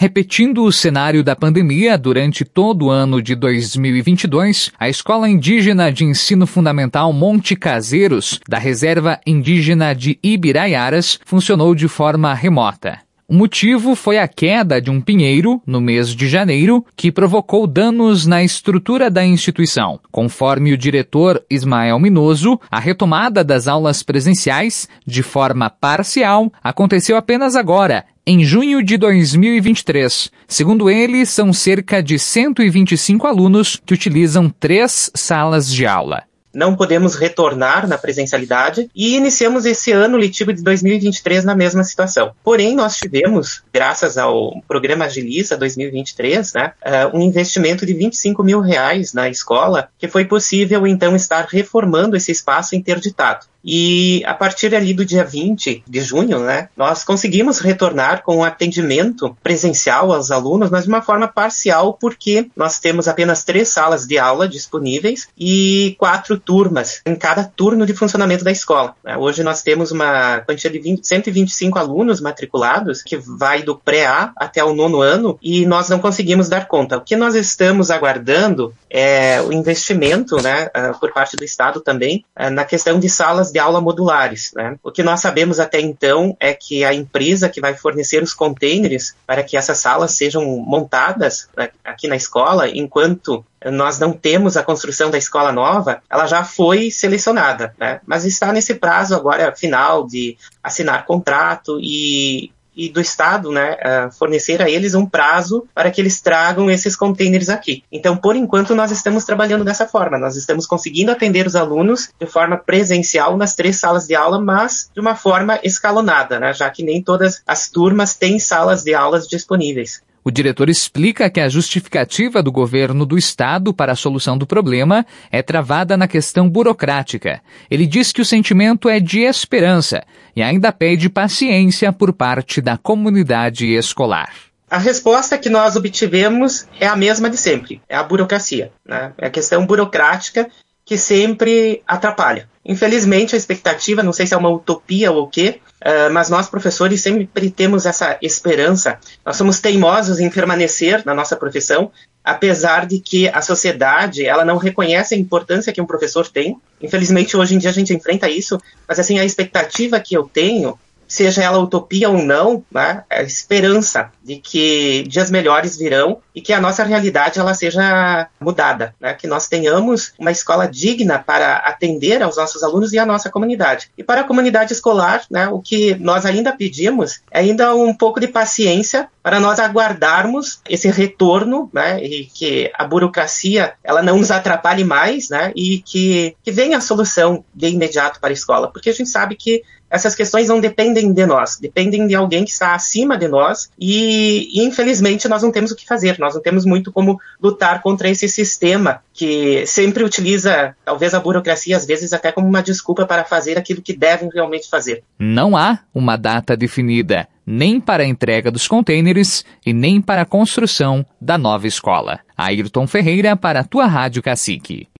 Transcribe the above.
Repetindo o cenário da pandemia durante todo o ano de 2022, a Escola Indígena de Ensino Fundamental Monte Caseiros, da Reserva Indígena de Ibiraiaras, funcionou de forma remota. O motivo foi a queda de um pinheiro, no mês de janeiro, que provocou danos na estrutura da instituição. Conforme o diretor Ismael Minoso, a retomada das aulas presenciais, de forma parcial, aconteceu apenas agora, em junho de 2023. Segundo ele, são cerca de 125 alunos que utilizam 3 salas de aula. Não podemos retornar na presencialidade e iniciamos esse ano letivo de 2023 na mesma situação. Porém, nós tivemos, graças ao programa Agiliza 2023, um investimento de R$25 mil na escola, que foi possível, então, estar reformando esse espaço interditado. E a partir ali do dia 20 de junho, nós conseguimos retornar com um atendimento presencial aos alunos, mas de uma forma parcial, porque nós temos apenas 3 salas de aula disponíveis e 4 turmas em cada turno de funcionamento da escola. Hoje nós temos uma quantia de 125 alunos matriculados, que vai do pré-A até o 9º ano, e nós não conseguimos dar conta. O que nós estamos aguardando é o investimento, por parte do Estado também, na questão de salas de aula modulares. O que nós sabemos até então é que a empresa que vai fornecer os containers para que essas salas sejam montadas aqui na escola, enquanto nós não temos a construção da escola nova, ela já foi selecionada, mas está nesse prazo agora final de assinar contrato e do Estado, fornecer a eles um prazo para que eles tragam esses containers aqui. Então, por enquanto, nós estamos trabalhando dessa forma. Nós estamos conseguindo atender os alunos de forma presencial nas 3 salas de aula, mas de uma forma escalonada, já que nem todas as turmas têm salas de aulas disponíveis. O diretor explica que a justificativa do governo do estado para a solução do problema é travada na questão burocrática. Ele diz que o sentimento é de esperança e ainda pede paciência por parte da comunidade escolar. A resposta que nós obtivemos é a mesma de sempre, é a burocracia. É a questão burocrática que sempre atrapalha. Infelizmente, a expectativa, não sei se é uma utopia ou o quê, mas nós, professores, sempre temos essa esperança. Nós somos teimosos em permanecer na nossa profissão, apesar de que a sociedade ela não reconhece a importância que um professor tem. Infelizmente, hoje em dia a gente enfrenta isso, mas assim, a expectativa que eu tenho, seja ela utopia ou não, a esperança de que dias melhores virão e que a nossa realidade ela seja mudada, que nós tenhamos uma escola digna para atender aos nossos alunos e à nossa comunidade. E para a comunidade escolar, o que nós ainda pedimos é ainda um pouco de paciência para nós aguardarmos esse retorno, e que a burocracia ela não nos atrapalhe mais, e que venha a solução de imediato para a escola, porque a gente sabe que essas questões não dependem de nós, dependem de alguém que está acima de nós e infelizmente nós não temos o que fazer, nós não temos muito como lutar contra esse sistema que sempre utiliza talvez a burocracia às vezes até como uma desculpa para fazer aquilo que devem realmente fazer. Não há uma data definida, nem para a entrega dos containers e nem para a construção da nova escola. Ayrton Ferreira para a tua Rádio Cacique.